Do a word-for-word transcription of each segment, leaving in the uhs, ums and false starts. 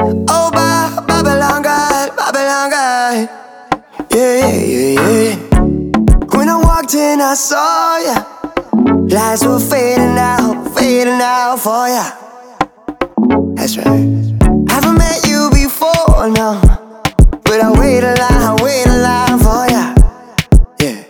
Oh, ba, Babylon girl, Babylon girl. Yeah, yeah, yeah, yeah. When I walked in, I saw ya. Lights were fading out, fading out for ya. That's right. Haven't met you before, no, but I wait a line, I wait a line for ya. Yeah.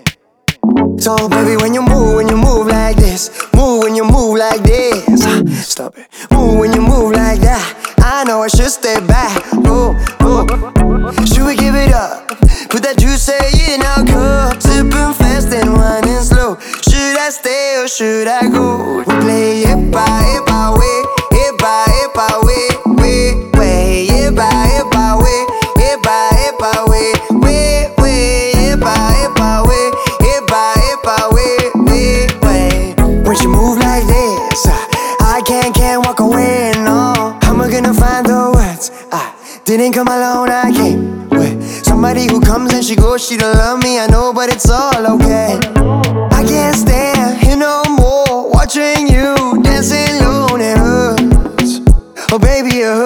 So baby, when you move, when you move like this, move when you move like this. Stop it. Move when you move like that. I know I should stay back. Move, move. Should we give it up? Put that juice in our cup, sipping fast and winding slow. Should I stay or should I go? We play it by it by way, it by it by way, way, way, it by it by way, it by it by way, way, way, it by it by way, it by it by way, way, way. When she move like this, I can't, can't walk away, no. How am I gonna find the words? I didn't come alone, I came with somebody who comes and she goes, she don't love me, I know, but it's all okay. I can't stand here no more, watching you dancing alone, it hurts. Oh baby, it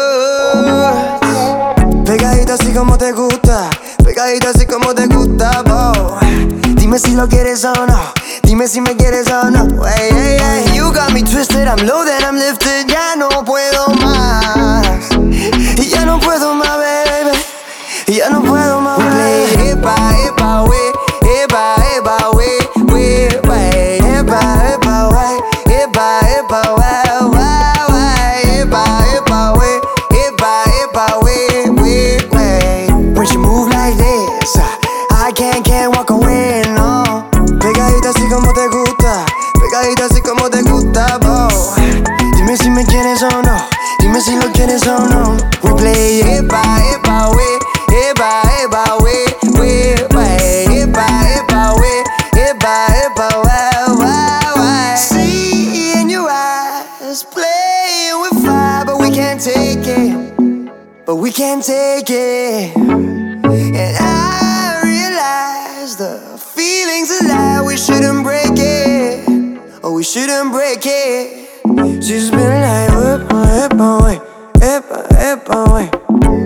hurts. Pegadita así como te gusta, pegadita así como te gusta, boy. Dime si lo quieres o no, dime si me quieres o no. Hey, hey, hey. You got me twisted, I'm low, then I'm lifted, ya no puedo más. Y ya no puedo más, baby. Y ya no puedo más, baby. Epa, epa, we, epa, epa, we, we, we, epa, epa, we, epa, epa, we, we, we, epa, epa, we, epa, epa, we, we, we. When she move like this, I can't, can't walk away, no. Pegadita así como te gusta, pegadita así como te gusta, bo. Dime si me quieres o no, dime si lo quieres o no. We play epa, epa, we, epa, epa, we, we, we, epa, epa, we, epa, epa, we, we, we. See in your eyes, playing with fire, but we can't take it, but we can't take it. And I realize the feeling's a lie, we shouldn't break it, oh, we shouldn't break it. She's been like, epa, epa, we, epa, epa, we.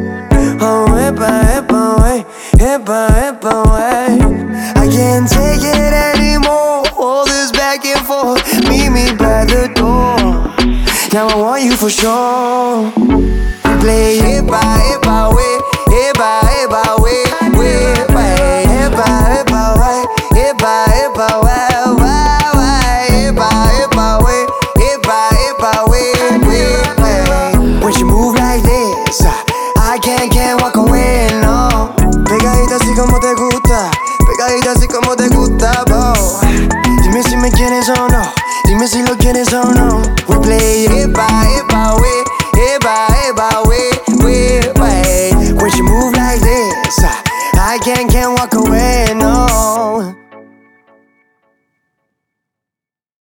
Oh, epa, epa, way, epa, epa, way. I can't take it anymore, all this back and forth. Meet me by the door, now I want you for sure. We play epa, epa, way, epa, epa, way, way, way, epa, epa, way, epa, epa, way, way, way, epa, epa, way, epa, epa, way, way, way. When she move like this, I can't, can't walk away, no. Pegadita así como te gusta, pegadita así como te gusta, bo. Dime si me quieres o no, dime si lo quieres o no. We play epa, epa, we, epa, epa,